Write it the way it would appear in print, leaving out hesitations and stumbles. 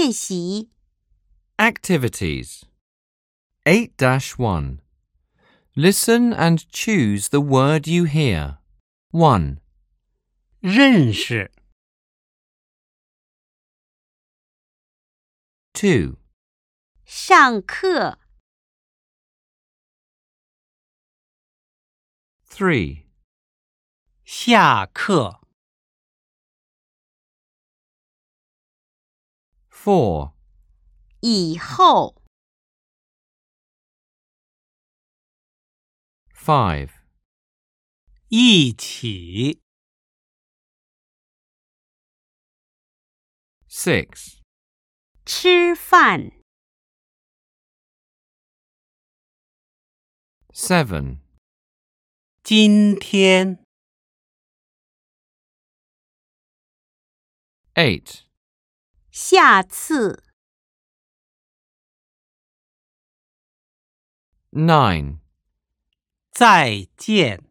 练习。 Activities 8-1. Listen and choose the word you hear. 1. 认识 2. 上课。 3. 下课 4. 以后。 5. 一起 6. 吃饭。 7. 今天 8. 下次。 9. 再见